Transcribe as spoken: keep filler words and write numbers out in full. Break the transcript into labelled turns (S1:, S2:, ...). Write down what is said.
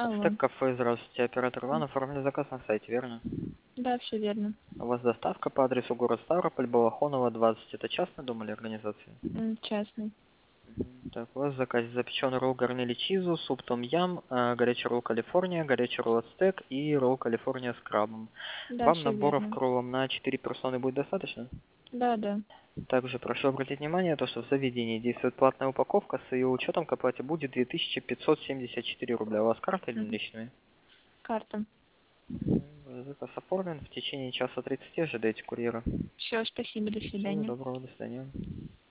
S1: Алло.
S2: Стек кафе, здравствуйте. Оператор Иван, оформили заказ на сайте, верно?
S1: Да, все верно.
S2: У вас доставка по адресу город Ставрополь, Балахонова, двадцать. Это частный дом или организация?
S1: М, Частный.
S2: Мгм. Так, у вас в заказе запеченный ролл гарнели чизу, суп том ям, э, горячий ролл Калифорния, горячий ролл ацтек и ролл Калифорния с крабом.
S1: Да,
S2: Вам
S1: все
S2: наборов
S1: верно.
S2: к роллам на четыре персоны будет достаточно?
S1: Да, да.
S2: Также прошу обратить внимание, то, что в заведении действует платная упаковка, с ее учетом к оплате будет две тысячи пятьсот семьдесят четыре рубля. У вас карта или
S1: Мгм.
S2: наличные?
S1: Карта.
S2: М, Заказ оформлен. В течение часа тридцати ожидайте курьера.
S1: Все, спасибо, до
S2: Всего
S1: свидания.
S2: доброго, до свидания.